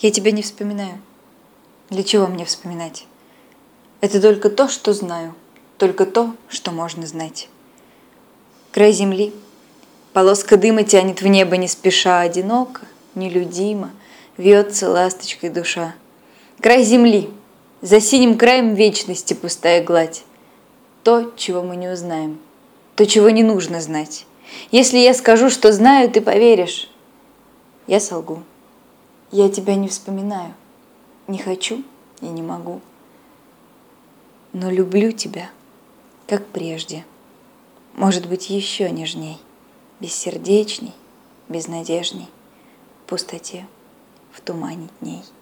Я тебя не вспоминаю. Для чего мне вспоминать? Это только то, что знаю, только то, что можно знать. Край земли, полоска дыма тянет в небо не спеша, одиноко, нелюдимо, вьется ласточкой душа. Край земли, за синим краем вечности пустая гладь. То, чего мы не узнаем, то, чего не нужно знать. Если я скажу, что знаю, ты поверишь. Я солгу. Я тебя не вспоминаю. Не хочу и не могу. Но люблю тебя, как прежде. Может быть, еще нежней, бессердечней, безнадежней, в пустоте, в тумане дней.